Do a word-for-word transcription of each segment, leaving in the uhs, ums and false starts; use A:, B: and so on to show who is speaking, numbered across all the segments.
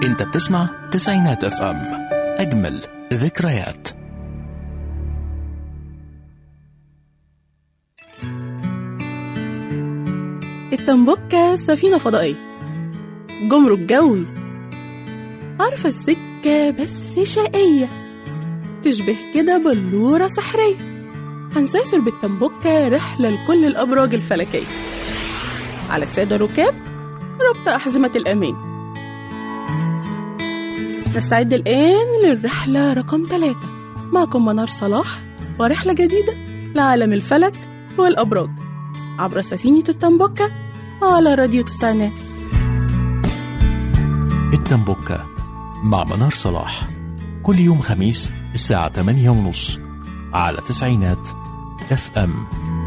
A: انت بتسمع تسعينات اف ام، اجمل ذكريات.
B: التنبكة سفينة فضائية، جمرك جوي، عارفة السكة بس شقية، تشبه كده بلورة سحرية. هنسافر بالتنبكة رحلة لكل الأبراج الفلكية. على السادة ركاب ربط أحزمة الأمان. نستعد الآن للرحلة رقم ثلاثة. معكم منار صلاح ورحلة جديدة لعالم الفلك والأبراج عبر سفينة التنبكة على راديو تسعينات.
A: التنبكة مع منار صلاح كل يوم خميس الساعة ثمانية ونص على تسعينات اف ام.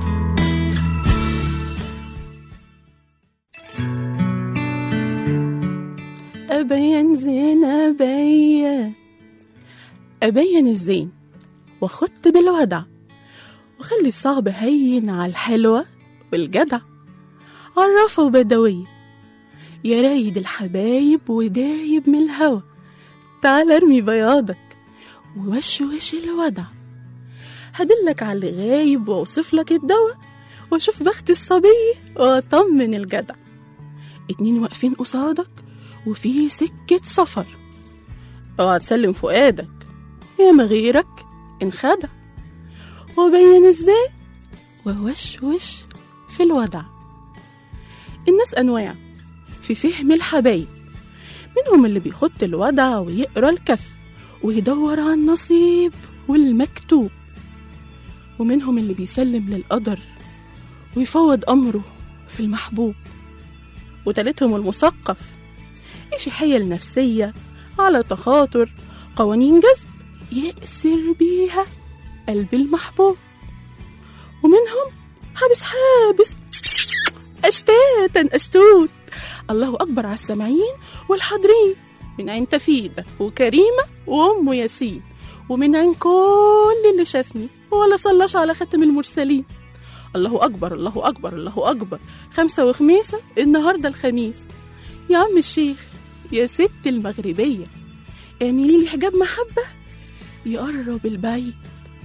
B: أبين زين أبين أبين الزين وخدت بالودع، وخلي الصعب هين على الحلوة والجدع. عرفة وبدوية يا رايد الحبايب ودايب من الهوى، تعال ارمي بياضك ووش وش الودع. هدلك على اللي غايب واوصف لك الدواء، واشوف بخت الصبي واطمن الجدع. اتنين واقفين قصادك وفي سكة سفر، اوعى تسلم فؤادك يا مغيرك انخدع. وبين ازاي ووش وش في الودع. الناس انواع في فهم الحبايب، منهم اللي بيخط الودع ويقرا الكف ويدور على النصيب والمكتوب، ومنهم اللي بيسلم للقدر ويفوض امره في المحبوب، وتالتهم المثقف إيش حيل نفسية على تخاطر قوانين جذب يأسر بيها قلب المحبوب، ومنهم حابس حابس أشتاتا أشتوت. الله أكبر على السامعين والحاضرين، من عين تفيدة وكريمة وأم ياسين، ومن عين كل اللي شافني ولا صلاش على ختم المرسلين. الله أكبر الله أكبر الله أكبر، خمسة وخميسة النهاردة الخميس. يا عم الشيخ يا ست المغربية، اعملي لي حجاب محبة يقرب البعيد.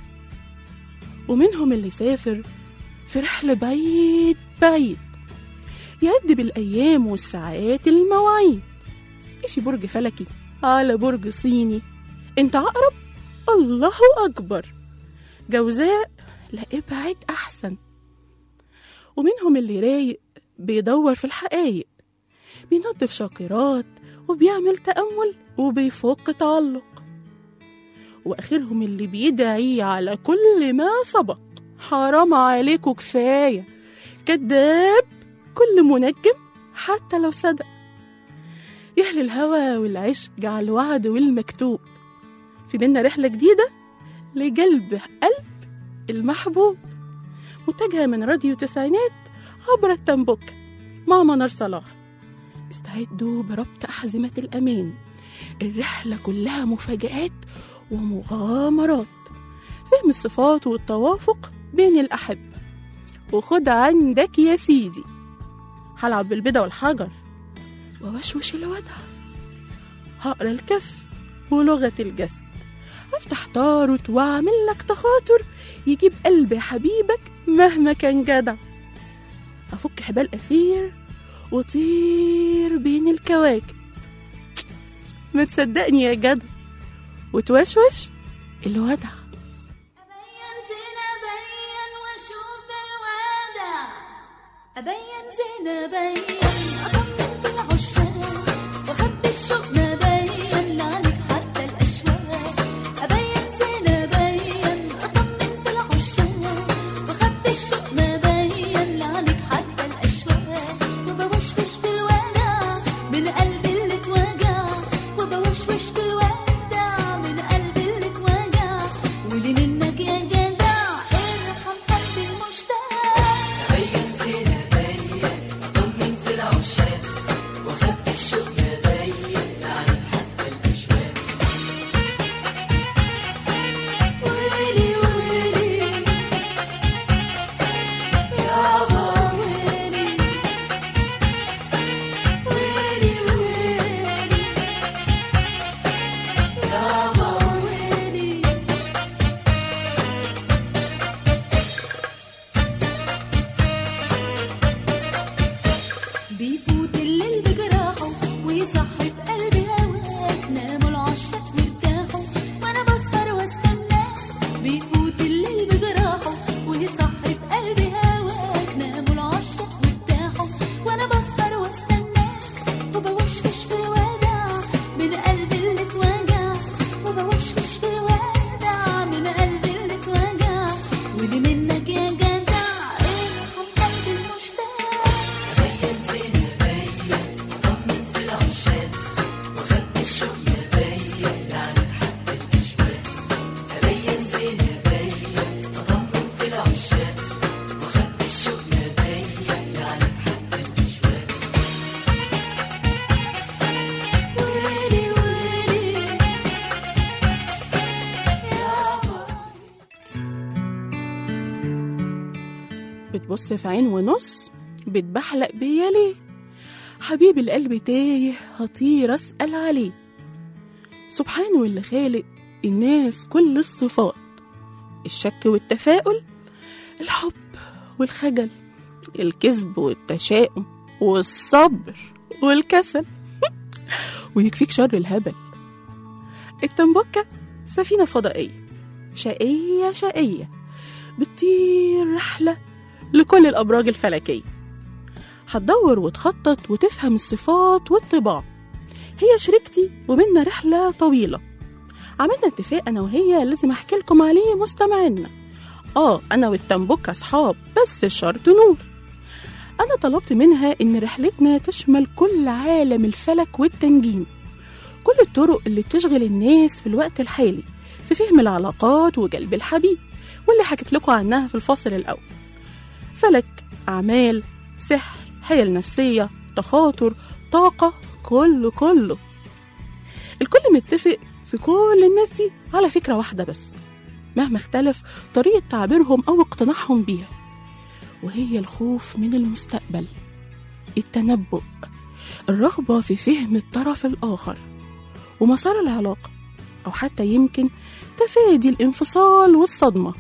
B: ومنهم اللي سافر في رحلة بعيد بعيد، يعد بالأيام والساعات المواعيد. إيشي برج فلكي على برج صيني، انت عقرب الله أكبر، جوزاء لا ابعد أحسن. ومنهم اللي رايق بيدور في الحقايق، بينظف شاكرات وبيعمل تأمل وبيفك تعلق. وآخرهم اللي بيدعي على كل ما سبق، حرام عليكم كفاية، كذاب كل منجم حتى لو صدق. يهل الهوى والعشق على الوعد والمكتوب، في بينا رحلة جديدة لقلب قلب المحبوب. متجهة من راديو تسعينات عبر التنبكة مع منار صلاح. استعدوا بربط أحزمة الأمان، الرحلة كلها مفاجآت ومغامرات، فهم الصفات والتوافق بين الأحبة. وخد عندك يا سيدي، هلعب بالبيضة والحجر ووشوش الودع، هقرا الكف ولغة الجسد، افتح طاروت واعمل لك تخاطر يجيب قلب حبيبك مهما كان جدع. افك حبال اثير وطير بين الكواكب، ما تصدقني يا جدع وتوشوش الودع.
C: أبين زين أبين وأشوف الودع، أبين زين أبين أطمن بالعشاق وأخبي الشوق ما بين لعنك حتى الأشواق. أبين زين أبين أطمن بالعشاق وأخبي الشوق ما بين لعنك حتى الأشواق. وبوشوش بالودع من قلبي اللي اتوجع، وبوشوش بالودع من قلبي اللي اتوجع. ولي منك يا جدع ارحم قلبي المشتاق.
D: أبين زين أبين أطمن في العشاق وأخبي الشوق ما بين لعنك
B: بتبص في عين ونص، بتبحلق بيا ليه؟ حبيب القلب تايه، هطير أسأل عليه. سبحانه اللي خالق الناس كل الصفات، الشك والتفاؤل، الحب والخجل، الكذب والتشاؤم، والصبر والكسل ويكفيك شر الهبل. التنبكة سفينة فضائية شقية شقية بتطير رحلة لكل الأبراج الفلكية، هتدور وتخطط وتفهم الصفات والطباع. هي شريكتي وبيننا رحلة طويلة، عملنا اتفاق أنا وهي لازم أحكي لكم عليه مستمعينا. آه أنا والتنبكة أصحاب، بس الشرط نور. أنا طلبت منها إن رحلتنا تشمل كل عالم الفلك والتنجيم، كل الطرق اللي بتشغل الناس في الوقت الحالي في فهم العلاقات وجلب الحبيب، واللي حكيت لكم عنها في الفصل الأول. فلك، أعمال، سحر، حيل نفسية، تخاطر، طاقة، كله كله. الكل متفق في كل الناس دي على فكرة واحدة بس، مهما اختلف طريقة تعبيرهم أو اقتناعهم بيها، وهي الخوف من المستقبل، التنبؤ، الرغبة في فهم الطرف الآخر ومسار العلاقة، أو حتى يمكن تفادي الانفصال والصدمة.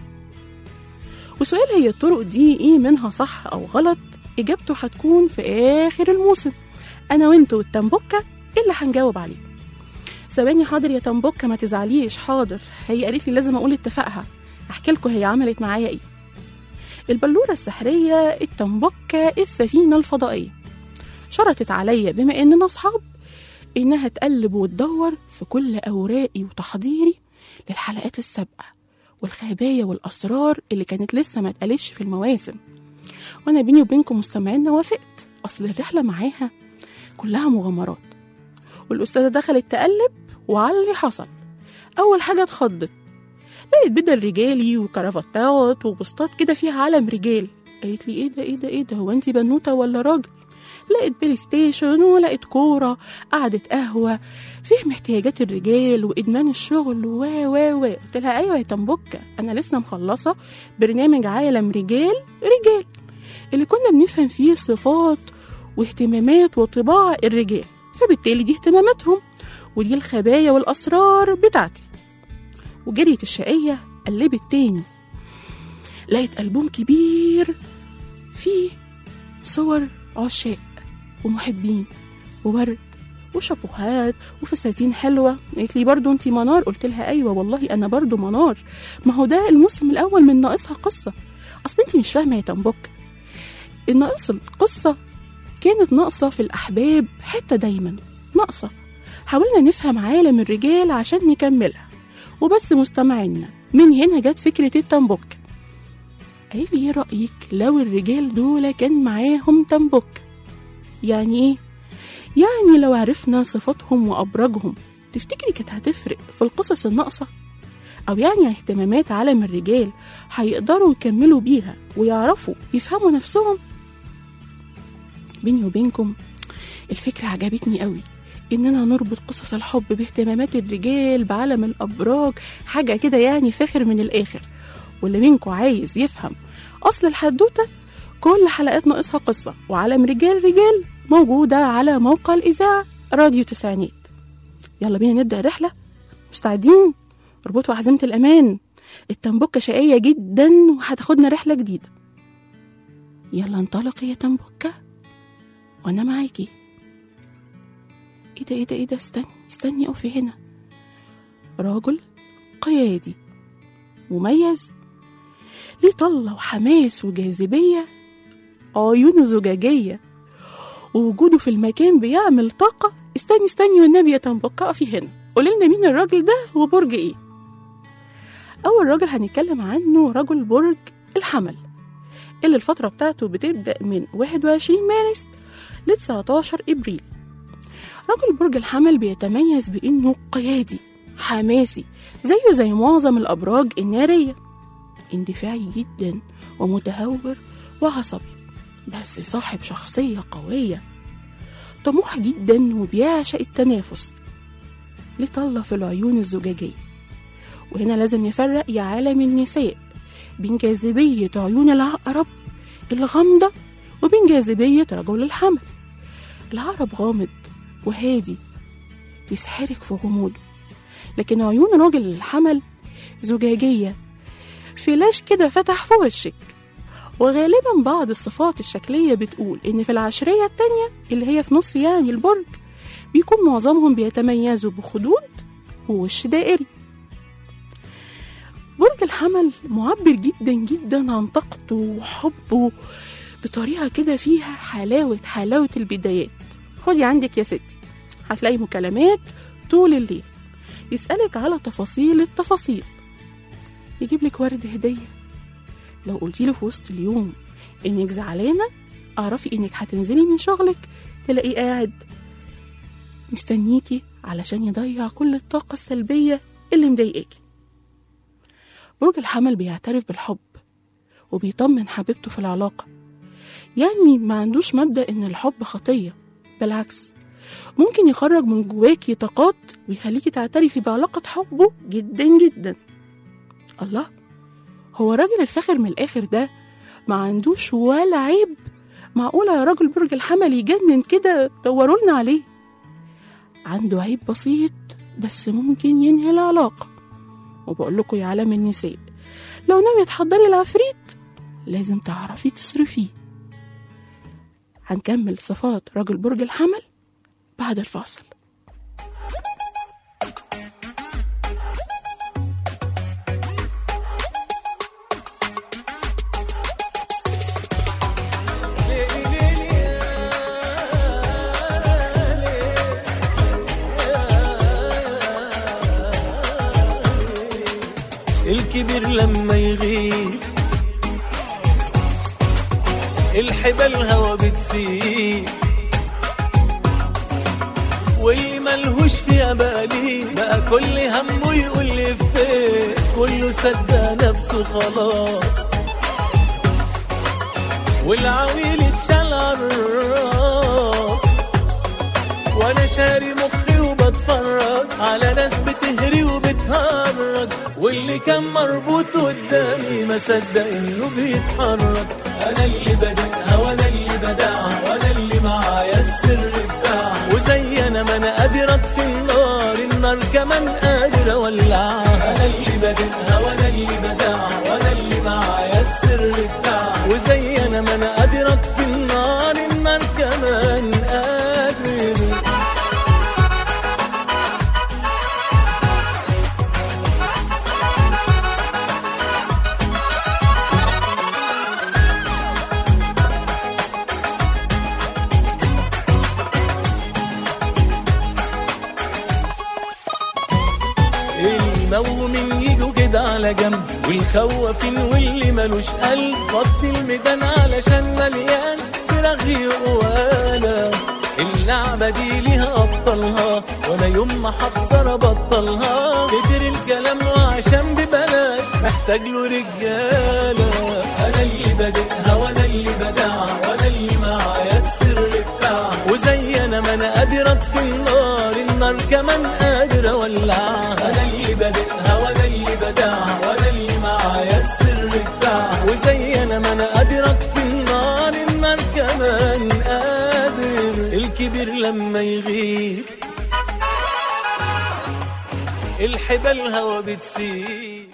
B: وسؤال هي الطرق دي إيه منها صح أو غلط، إجابته هتكون في آخر الموسم. أنا وإنتوا والتنبكة اللي هنجاوب عليه. ثواني، حاضر يا تنبكة ما تزعليش. حاضر، هي قالت لي لازم أقول اتفاقها. أحكي لكم هي عملت معايا إيه. البلورة السحرية، التنبكة، السفينة الفضائية، شرطت عليا بما إننا أصحاب إنها تقلب وتدور في كل أوراقي وتحضيري للحلقات السابقة والخبايا والأسرار اللي كانت لسه ما اتقالتش في المواسم. وأنا بيني وبينكم مستمعينا وافقت، أصل الرحلة معاها كلها مغامرات. والأستاذة دخلت تقلب، وعلى اللي حصل أول حاجة اتخضت، لقيت بدل رجالي وكرافتات وبسطات كده فيها علم رجال. قالت لي ايه ده ايه ده ايه ده هو انتي بنوتة ولا راجل؟ لقيت بلاي ستيشن ولقيت كورة، قعدة قهوة، فهم احتياجات الرجال وإدمان الشغل و و و قلت لها أيوة يا تنبكة، أنا لسه مخلصة برنامج عالم رجال رجال اللي كنا بنفهم فيه صفات واهتمامات وطباع الرجال، فبالتالي دي اهتماماتهم ودي الخبايا والأسرار بتاعتي. وجريت الشقية قلبت تاني، لقيت ألبوم كبير فيه صور عشاق ومحبين وورد وشابوهات وفساتين حلوة. قالت لي برضو انتي منار؟ قلت لها أيوة والله أنا برضو منار، ما هو ده الموسم الأول من ناقصها قصة. أصل انتي مش فاهمة يا تنبك، الناقص القصة كانت ناقصة في الأحباب، حتى دايما ناقصة. حاولنا نفهم عالم الرجال عشان نكملها وبس. مستمعينا من هنا جت فكرة التنبك. قالت لي ايه رأيك لو الرجال دول كان معاهم تنبك؟ يعني ايه؟ يعني لو عرفنا صفاتهم وأبراجهم تفتكري كانت هتفرق في القصص الناقصة؟ أو يعني اهتمامات عالم الرجال هيقدروا يكملوا بيها ويعرفوا يفهموا نفسهم؟ بيني وبينكم الفكرة عجبتني قوي، إننا نربط قصص الحب باهتمامات الرجال بعالم الأبراج، حاجة كده يعني فاخر من الآخر. واللي منكم عايز يفهم أصل الحدوتة، كل حلقات ناقصها قصة وعالم رجال رجال موجودة على موقع الإذاعة راديو تسعينات. يلا بينا نبدأ الرحلة. مستعدين؟ اربطوا عزيمة الأمان، التنبكة شقية جدا وهتاخدنا رحلة جديدة. يلا انطلقي يا تنبكة وأنا معاكي. ايه ده ايه ده ايه ده استني استني اقفي هنا. راجل قيادي مميز، ليه طلة وحماس وجاذبية، عيونه زجاجية، ووجوده في المكان بيعمل طاقة. استني استني والنبي يا تنبكة اقفي هنا، قولي لنا مين الراجل ده وبرج ايه. اول راجل هنتكلم عنه رجل برج الحمل، اللي الفترة بتاعته بتبدأ من واحد وعشرين مارس ل تسعتاشر ابريل. رجل برج الحمل بيتميز بإنه قيادي حماسي زيه زي معظم الأبراج النارية، اندفاعي جدا ومتهور وعصبي، بس صاحب شخصية قوية، طموح جدا وبيعشق التنافس، لطلة في العيون الزجاجية. وهنا لازم نفرق يا عالم النساء بين جاذبية عيون العقرب الغامضة وبين جاذبية رجل الحمل. العقرب غامض وهادي يسحرك في غموضه، لكن عيون راجل الحمل زجاجية، فلاش كده فتح في وشك. وغالبا بعض الصفات الشكلية بتقول إن في العشرية التانية اللي هي في نص يعني البرج بيكون معظمهم بيتميزوا بخدود ووش دائري. برج الحمل معبر جدا جدا عن طاقته وحبه بطريقة كده فيها حلاوة حلاوة البدايات. خدي عندك يا ستي، هتلاقي مكالمات طول الليل يسألك على تفاصيل التفاصيل، يجيب لك ورد هدية. لو قلتي له في وسط اليوم انك زعلانة، اعرفي انك هتنزلي من شغلك تلاقيه قاعد مستنيكي علشان يضيع كل الطاقة السلبية اللي مضايقاكي. برج الحمل بيعترف بالحب وبيطمن حبيبته في العلاقة، يعني ما عندوش مبدأ ان الحب خطية، بالعكس ممكن يخرج من جواكي طاقات ويخليكي تعترفي بعلاقة حبه جدا جدا. الله، هو راجل الفاخر من الآخر ده ما عندوش ولا عيب؟ معقولة يا راجل برج الحمل يجنن كده؟ دورولنا عليه. عنده عيب بسيط بس ممكن ينهي العلاقة. وبقول لكم يا عالم النساء، لو ناوية تحضري العفريت لازم تعرفي تصرفيه. هنكمل صفات راجل برج الحمل بعد الفاصل.
D: الكبير لما يغيب الحبال هوا بتسيب، واللي ملهوش فيها بالي بقى كل همه يقول لي فين، كله صدق نفسه خلاص والعويل اتشال عالراس، وانا شاري مخي وبتفرج على ناس بتهري وبتهرج، واللي كان مربوط قدامي ما صدق انه بيتحرك. انا اللي بدأها وانا اللي بدعها وانا اللي معايا السر بتاعها، وزي انا ما انا قادر اطفي النار، النار كمان قادر اولعها. انا اللي بدأها وانا اللي بدعها وانا اللي معايا السر بتاعها، وزي انا ما انا قادر اطفي النار، النار كمان قادر. المومين يجوا كده على جنب، والخوافين واللي ملوش قلب فضي الميدان علشان مليان ترغي وقالة. اللعبة دي ليها أبطالها وانا يوم ما هخسر ابطلها، كتر الكلام وعشان ببلاش محتاج له رجالة. انا اللي بادئها وانا اللي بدعها وانا اللي معايا السر بتاعها، وزي انا ما انا قادر اطفي النار، النار كمان قادر اولعها. انا اللي بادئها وانا اللي بدعها وانا اللي معايا السر بتاعها، وزي انا ما انا قادر اطفي النار، النار كمان قادر. الكبير لما يغيب الحبال هوا بتسيب.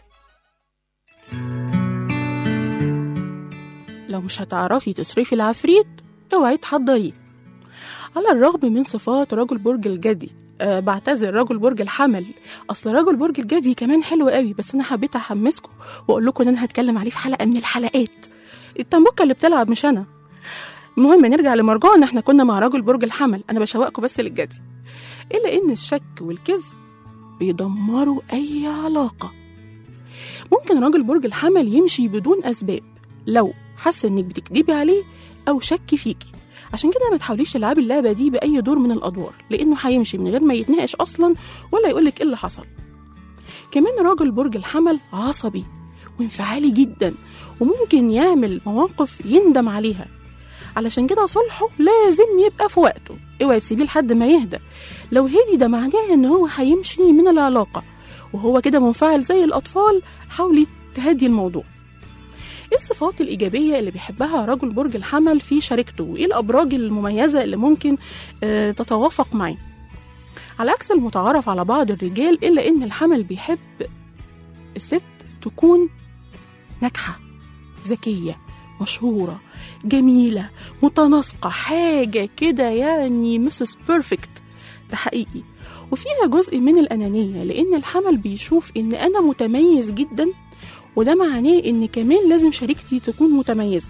B: لو مش هتعرفي تصرفي العفريت اوعي تحضريه. على الرغم من صفات رجل برج الجدي، أه بعتذر رجل برج الحمل، اصل رجل برج الجدي كمان حلو قوي، بس انا حبيت احمسكم واقول لكم ان انا هتكلم عليه في حلقه من الحلقات. التنبوكه اللي بتلعب مش انا. المهم نرجع لمرجعنا، احنا كنا مع رجل برج الحمل، انا بشوقكم بس للجدي. الا ان الشك والكذب بيدمروا اي علاقه. ممكن رجل برج الحمل يمشي بدون اسباب لو حس انك بتكدبي عليه او شك فيكي، عشان كده ما تحاوليش تلعبي اللعبه دي باي دور من الادوار، لانه هيمشي من غير ما يتناقش اصلا ولا يقولك ايه اللي حصل. كمان راجل برج الحمل عصبي وانفعالي جدا، وممكن يعمل مواقف يندم عليها، علشان كده صلحه لازم يبقى في وقته. اوعي تسيبيه لحد ما يهدى، لو هدي ده معناه ان هو هيمشي من العلاقه وهو كده منفعل زي الاطفال، حاولي تهدي الموضوع. ايه الصفات الإيجابية اللي بيحبها رجل برج الحمل في شريكته، وايه الأبراج المميزة اللي ممكن آه تتوافق معاه؟ على عكس المتعارف على بعض الرجال، إلا إن الحمل بيحب الست تكون ناجحة، ذكية، مشهورة، جميلة، متناسقة، حاجة كده يعني مسز بيرفكت. ده حقيقي. وفيها جزء من الأنانية، لأن الحمل بيشوف إن أنا متميز جدا، وده معناه إن كمان لازم شريكتي تكون متميزة،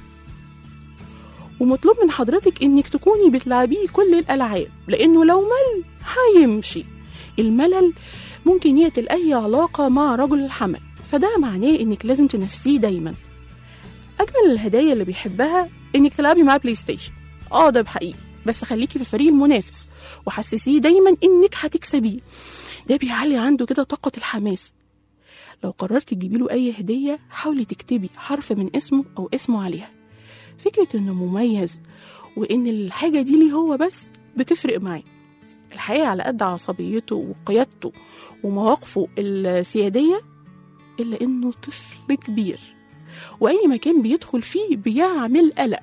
B: ومطلوب من حضرتك إنك تكوني بتلعبيه كل الألعاب، لأنه لو مل هيمشي. الملل ممكن يقتل أي علاقة مع رجل الحمل، فده معناه إنك لازم تنافسيه دايما. أجمل الهدايا اللي بيحبها إنك تلعبي معاه بلاي ستيشن، اه ده بحقيقي، بس خليكي في الفريق المنافس وحسسيه دايما إنك هتكسبيه. ده بيعلي عنده كده طاقة الحماس. لو قررتي تجيبي له أي هدية، حاولي تكتبي حرف من اسمه أو اسمه عليها. فكرة إنه مميز وإن الحاجة دي ليه هو بس بتفرق معاه. الحقيقة على قد عصبيته وقيادته ومواقفه السيادية، إلا إنه طفل كبير، وأي مكان بيدخل فيه بيعمل قلق.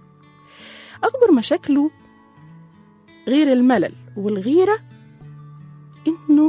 B: أكبر مشاكله غير الملل والغيرة إنه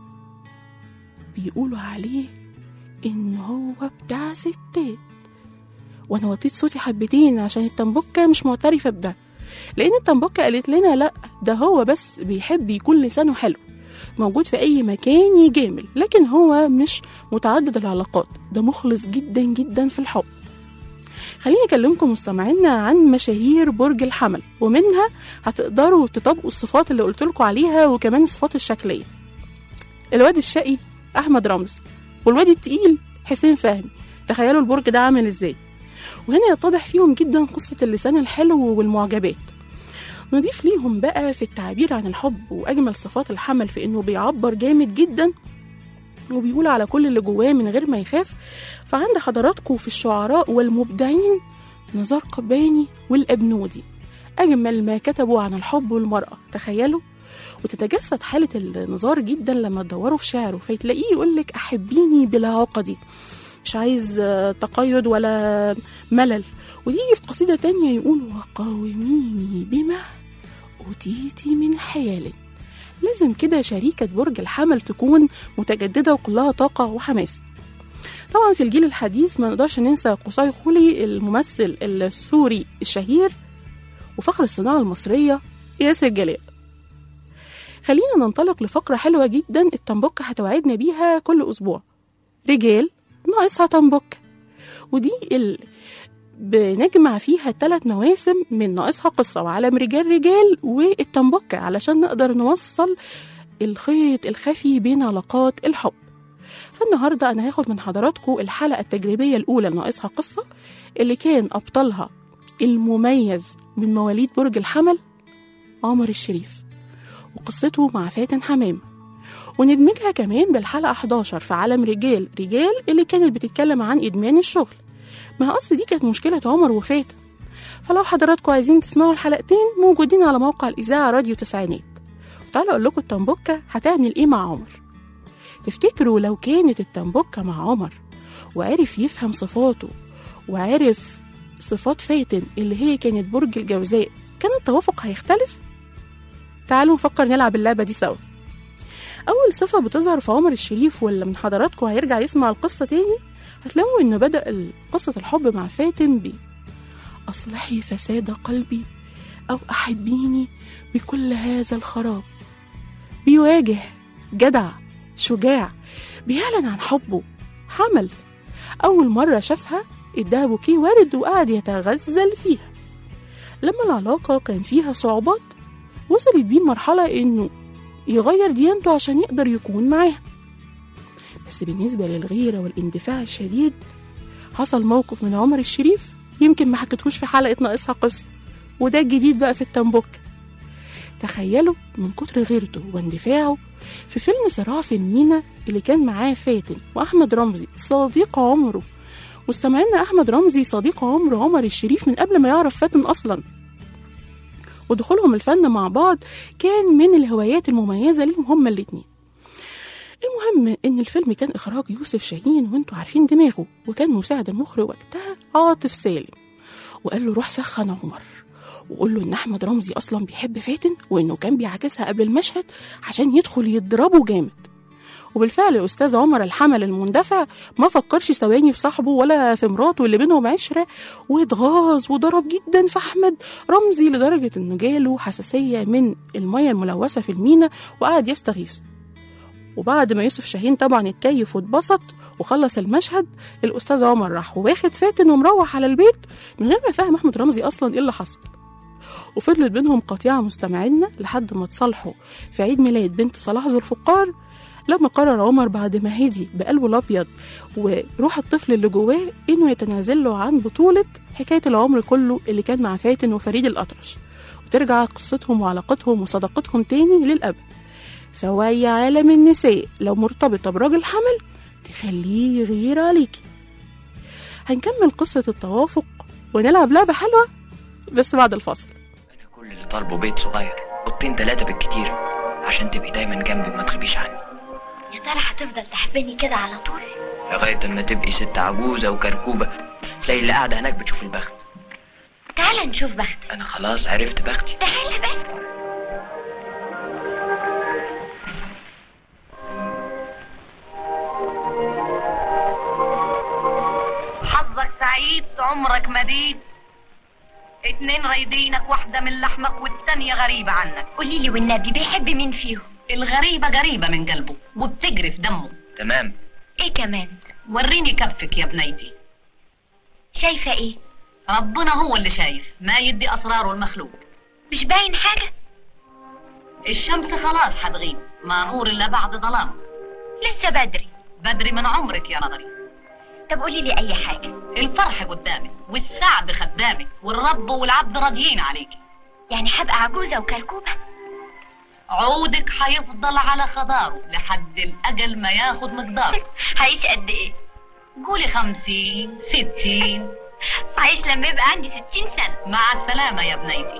B: بيقولوا عليه إنه هو بتاع ستات. وأنا وطيت صوتي حبتين عشان التنبكة مش معترفة بده، لأن التنبكة قالت لنا لأ، ده هو بس بيحب يكون لسانه حلو، موجود في أي مكان يجامل، لكن هو مش متعدد العلاقات، ده مخلص جدا جدا في الحب. خليني أكلمكم مستمعينا عن مشاهير برج الحمل، ومنها هتقدروا تطبقوا الصفات اللي قلتلكوا عليها، وكمان الصفات الشكلية. الواد الشقي أحمد رمزي، والواد التقيل حسين فهمي. تخيلوا البرج ده عامل إزاي. وهنا يتضح فيهم جدا قصة اللسان الحلو والمعجبات. نضيف ليهم بقى في التعبير عن الحب وأجمل صفات الحمل في إنه بيعبر جامد جدا وبيقول على كل اللي جواه من غير ما يخاف. فعند حضراتكم في الشعراء والمبدعين نزار قباني والأبنودي أجمل ما كتبوا عن الحب والمرأة. تخيلوا. وتتجسد حالة النزار جدا لما تدوروا في شعره، فيتلاقيه يقولك أحبيني بلا عقدي، مش عايز تقيد ولا ملل. ويجي في قصيدة تانية يقول وقاوميني بما أوتيتي من حيال. لازم كده شريكة برج الحمل تكون متجددة وكلها طاقة وحماس. طبعا في الجيل الحديث ما نقدرش ننسى قصي خولي الممثل السوري الشهير وفخر الصناعة المصرية ياسر جلال. خلينا ننطلق لفقرة حلوة جدا التنبكة هتوعدنا بيها كل أسبوع. رجال ناقصها تنبكة، ودي اللي بنجمع فيها الثلاث مواسم من ناقصها قصة وعالم رجال رجال والتنبكة، علشان نقدر نوصل الخيط الخفي بين علاقات الحب. فالنهاردة أنا هاخد من حضراتكم الحلقة التجريبية الأولى ناقصها قصة، اللي كان أبطالها المميز من مواليد برج الحمل عمر الشريف وقصته مع فاتن حمامة، وندمجها كمان بالحلقة أحد عشر في عالم رجال رجال اللي كانت بتتكلم عن إدمان الشغل. ما أصل دي كانت مشكلة عمر وفاتن. فلو حضراتكم عايزين تسمعوا الحلقتين موجودين على موقع الإذاعة راديو تسعينات. وتعالوا أقول لكم التنبكة هتعمل إيه مع عمر. تفتكروا لو كانت التنبكة مع عمر وعرف يفهم صفاته وعرف صفات فاتن اللي هي كانت برج الجوزاء، كان التوافق هيختلف؟ تعالوا نفكر نلعب اللعبة دي سوا. أول صفة بتظهر في عمر الشريف واللي من حضراتكم هيرجع يسمع القصة تاني، هتلاقوا إنه بدأ قصة الحب مع فاتن ب أصلحي فساد قلبي أو أحبيني بكل هذا الخراب. بيواجه، جدع، شجاع، بيعلن عن حبه. حمل أول مرة شافها اداها بوكيه ورد وقعد يتغزل فيها. لما العلاقة كان فيها صعوبات وصلت بيه مرحلة إنه يغير ديانته عشان يقدر يكون معاها. بس بالنسبة للغيرة والاندفاع الشديد حصل موقف من عمر الشريف يمكن ما حكيتهوش في حلقة ناقصها قصة، وده الجديد بقى في التنبكة. تخيلوا من كتر غيرته واندفاعه في فيلم صراع في المينا اللي كان معاه فاتن وأحمد رمزي صديق عمره. مستمعينا أحمد رمزي صديق عمر عمر الشريف من قبل ما يعرف فاتن أصلا، ودخولهم الفن مع بعض كان من الهوايات المميزة ليهم هما الاتنين. المهم إن الفيلم كان إخراج يوسف شاهين وانتوا عارفين دماغه، وكان مساعد المخرج وقتها عاطف سالم وقال له روح سخن عمر وقول له إن أحمد رمزي أصلا بيحب فاتن وإنه كان بيعاكسها قبل المشهد عشان يدخل يضربه جامد. وبالفعل الأستاذ عمر الحمل المندفع ما فكرش ثواني في صاحبه ولا في مراته اللي بينهم عشرة، واتغاظ وضرب جدا في أحمد رمزي لدرجة إنه جاله حساسية من المية الملوثة في المينا وقعد يستغيث. وبعد ما يوسف شاهين طبعا اتكيف واتبسط وخلص المشهد، الأستاذ عمر راح واخد فاتن ومروح على البيت من غير ما يفهم أحمد رمزي أصلا إيه اللي حصل. وفضلت بينهم قطيعة مستمعينا لحد ما تصالحوا في عيد ميلاد بنت صلاح ذو الفقار، لما قرر عمر بعد ما هدي بقلبه الأبيض وروح الطفل اللي جواه إنه يتنازل له عن بطولة حكاية العمر كله اللي كان مع فاتن وفريد الأطرش، وترجع قصتهم وعلاقتهم وصداقتهم تاني للأبد. فوعي عالم النساء لو مرتبطة براجل حمل تخليه يغير عليكي. هنكمل قصة التوافق ونلعب لعبة حلوة بس بعد الفاصل.
E: أنا كل اللي طالبه بيت صغير، أوضتين تلاتة بالكتير، عشان تبقي دايما جنبي ما تغيبيش عني.
C: يا ترى هتفضل تحبني كده على طول
E: لغاية اما تبقي ست عجوزة وكركوبة زي اللي قاعدة هناك بتشوف البخت؟
C: تعال نشوف بختك.
E: أنا خلاص عرفت بختي.
C: تعال بس.
F: حظك سعيد عمرك مديد، اتنين رايدينك، واحدة من لحمك والتانية غريبة عنك.
C: قوليلي والنبي بيحب مين فيهم؟
F: الغريبة قريبة من قلبه وبتجري في دمه.
E: تمام.
C: ايه كمان؟
F: وريني كفك يا بنيتي.
C: شايفة ايه؟
F: ربنا هو اللي شايف، ما يدي أسراره المخلوق.
C: مش باين حاجة؟
F: الشمس خلاص هتغيب، ما نور إلا بعد ظلام.
C: لسه بدري.
F: بدري من عمرك يا نظري.
C: طب قوليلي أي حاجة.
F: الفرح قدامك والسعد خدامك والرب والعبد راضيين عليكي.
C: يعني هبقى عجوزة وكركوبة؟
F: عودك هيفضل على خضاره لحد الأجل ما ياخد مقداره.
C: هعيش قد ايه؟
F: قولي خمسين ستين.
C: هعيش لما يبقى عندي ستين سنة.
F: مع السلامة يا بنيتي.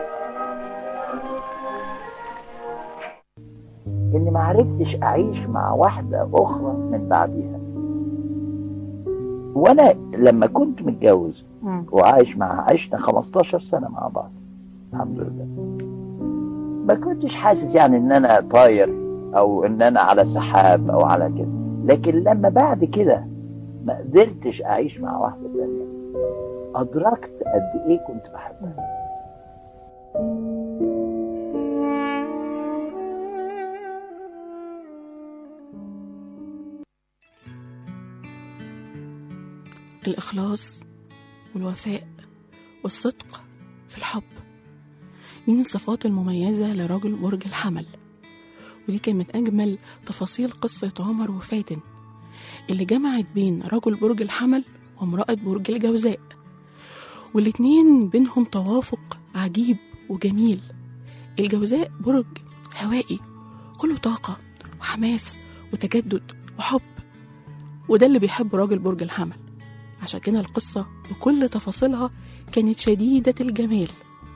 G: إني ما عرفتش أعيش مع واحدة أخرى من بعدها. وأنا لما كنت متجوز وعايش مع عشنا خمستاشر سنة مع بعض الحمد لله، ما كنتش حاسس يعني إن أنا طاير أو إن أنا على سحاب أو على كده. لكن لما بعد كده ما قدرتش أعيش مع واحدة تانية، أدركت قد إيه كنت بحبها.
B: الإخلاص والوفاء والصدق في الحب دي من الصفات المميزة لرجل برج الحمل، ودي كانت من أجمل تفاصيل قصة عمر وفاتن اللي جمعت بين رجل برج الحمل وامرأة برج الجوزاء، والاتنين بينهم توافق عجيب وجميل. الجوزاء برج هوائي كله طاقة وحماس وتجدد وحب، وده اللي بيحبه راجل برج الحمل. عشان كده القصة بكل تفاصيلها كانت شديدة الجمال،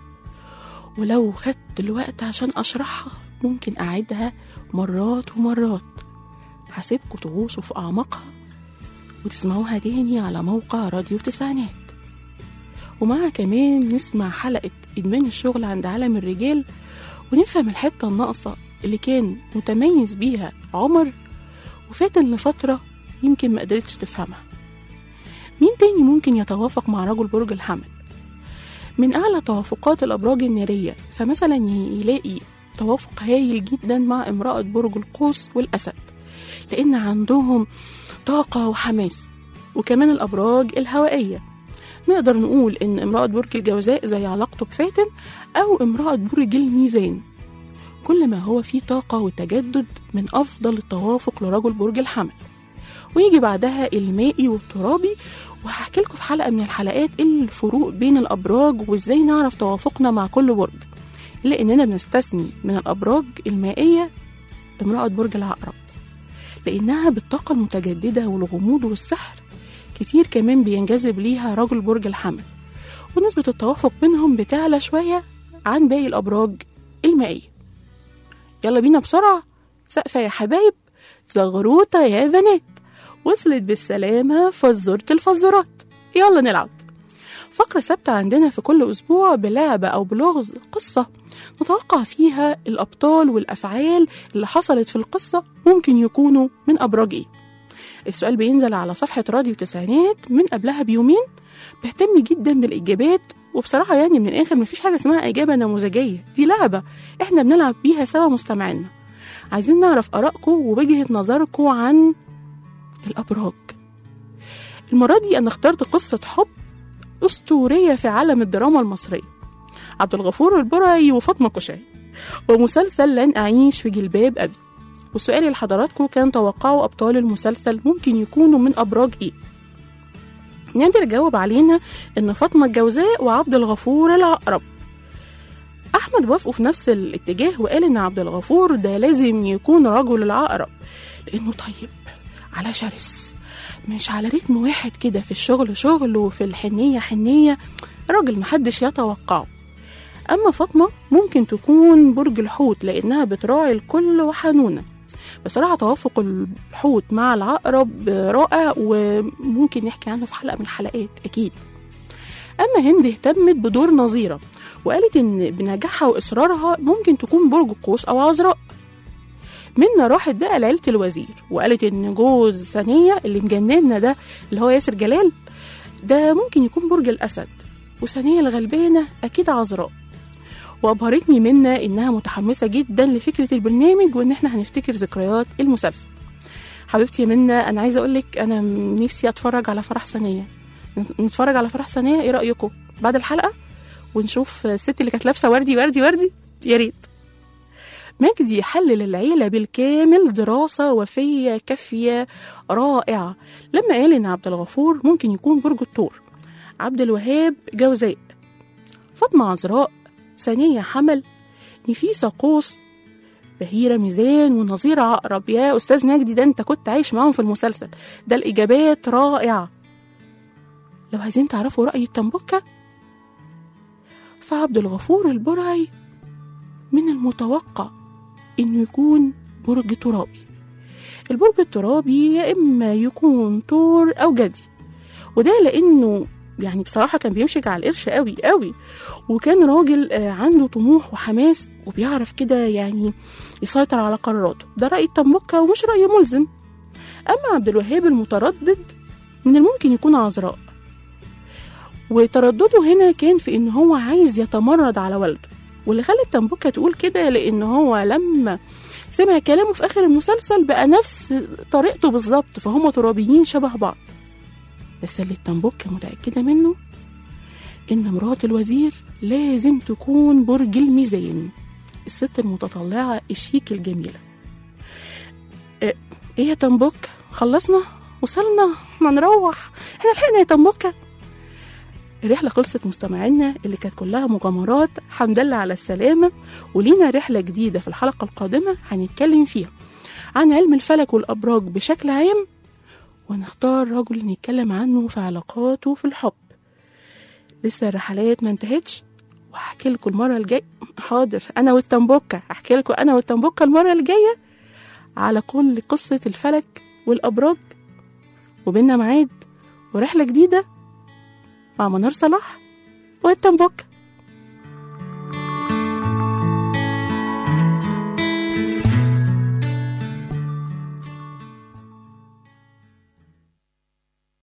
B: ولو خدت الوقت عشان أشرحها ممكن أعيدها مرات ومرات. هسيبكوا تغوصوا في أعماقها وتسمعوها تاني على موقع راديو تسعينات، ومعها كمان نسمع حلقة إدمان الشغل عند عالم الرجال ونفهم الحتة الناقصة اللي كان متميز بيها عمر وفاتن لفترة يمكن ما قدرتش تفهمها. مين تاني ممكن يتوافق مع رجل برج الحمل؟ من أعلى توافقات الأبراج النارية، فمثلا يلاقي توافق هايل جدا مع امرأة برج القوس والأسد، لأن عندهم طاقة وحماس. وكمان الأبراج الهوائية نقدر نقول إن امرأة برج الجوزاء زي علاقته بفاتن، أو امرأة برج الميزان. كل ما هو فيه طاقة وتجدد من أفضل التوافق لرجل برج الحمل. ويجي بعدها المائي والترابي، وهحكي لكم في حلقة من الحلقات الفروق بين الأبراج وإزاي نعرف توافقنا مع كل برج، إلا إننا بنستثني من الأبراج المائية امرأة برج العقرب، لأنها بالطاقة المتجددة والغموض والسحر كتير كمان بينجذب ليها رجل برج الحمل، ونسبة التوافق بينهم بتعلى شوية عن باقي الأبراج المائية. يلا بينا بسرعة، سقفة يا حبايب، زغروطة يا بنات، وصلت بالسلامة فزورة الفزورات. يلا نلعب. فقرة ثابتة عندنا في كل أسبوع بلعبة أو بلغز قصة نتوقع فيها الأبطال والأفعال اللي حصلت في القصة ممكن يكونوا من أبراج إيه. السؤال بينزل على صفحة راديو تسعينات من قبلها بيومين. بهتم جدا بالإجابات، وبصراحة يعني من الآخر مفيش حاجة اسمها إجابة نموذجية، دي لعبة إحنا بنلعب بيها سوا مستمعينا. عايزين نعرف آرائكم ووجهة نظركم عن الأبراج. المرة دي أنا اخترت قصة حب أسطورية في عالم الدراما المصرية، عبد الغفور البرعي وفاطمة كشري، ومسلسل لن أعيش في جلباب أبي. وسؤالي لحضراتكم كان توقعوا أبطال المسلسل ممكن يكونوا من أبراج إيه؟ نقدر نجاوب علينا إن فاطمة الجوزاء وعبد الغفور العقرب. أحمد وافقوا في نفس الاتجاه وقال إن عبد الغفور ده لازم يكون رجل العقرب، لأنه طيب على شرس، مش على رتم واحد كده، في الشغل شغل وفي الحنية حنية، راجل محدش يتوقعه. أما فاطمة ممكن تكون برج الحوت لأنها بتراعي الكل وحنونة. بصراحة توافق الحوت مع العقرب رائع وممكن نحكي عنه في حلقة من الحلقات أكيد. أما هند اهتمت بدور نظيرة وقالت إن بنجاحها وإصرارها ممكن تكون برج القوس أو عذراء. منا راحت بقى لعيلة الوزير وقالت إن جوز ثانية اللي مجننا ده اللي هو ياسر جلال ده ممكن يكون برج الأسد، وثانية الغلبانة أكيد عذراء. وأبهرتني منا إنها متحمسة جدا لفكرة البرنامج وإن إحنا هنفتكر ذكريات المسلسل. حبيبتي منا، أنا عايزة أقولك أنا نفسي أتفرج على فرح ثانية، نتفرج على فرح ثانية، إيه رأيكم بعد الحلقة ونشوف الست اللي كانت لابسة وردي وردي وردي؟ يا ريت. مجدي حلل العيلة بالكامل دراسة وفية كافية رائعة لما قال إن عبد الغفور ممكن يكون برج الثور، عبد الوهاب جوزاء، فاطمة عذراء، ثانية حمل، نفيسة قوس، بهيرة ميزان، ونظيرة عقرب. يا أستاذ مجدي ده أنت كنت عايش معاهم في المسلسل ده، الإجابات رائعة. لو عايزين تعرفوا رأي التنبكة فعبد الغفور البرعي من المتوقع إنه يكون برج ترابي. البرج الترابي يا إما يكون طور أو جدي، وده لأنه يعني بصراحة كان بيمشي على القرش قوي قوي، وكان راجل عنده طموح وحماس وبيعرف كده يعني يسيطر على قراراته. ده رأي التنبكة ومش رأي ملزم. أما عبد الوهاب المتردد من الممكن يكون عذراء، وتردده هنا كان في إن هو عايز يتمرد على والده، واللي خلى التنبكة تقول كده لأن هو لما سمع كلامه في آخر المسلسل بقى نفس طريقته بالظبط، فهم ترابيين شبه بعض. بس اللي التنبكة متأكدة منه إن مرات الوزير لازم تكون برج الميزان، الست المتطلعة الشيك الجميلة. إيه يا تنبكة، خلصنا وصلنا، احنا نروح، احنا لحقنا يا تنبكة. الرحلة خلصت مستمعينا اللي كانت كلها مغامرات، حمد لله على السلامة. ولينا رحلة جديدة في الحلقة القادمة هنتكلم فيها عن علم الفلك والأبراج بشكل عام، ونختار رجل نتكلم عنه في علاقاته في الحب. لسه الرحلات ما انتهتش، وهحكي لكم المرة الجاية، حاضر أنا والتنبكة هحكي لكم أنا والتنبكة المرة الجاية على كل قصة الفلك والأبراج. وبيننا ميعاد ورحلة جديدة مع منار صلاح والتنبكة.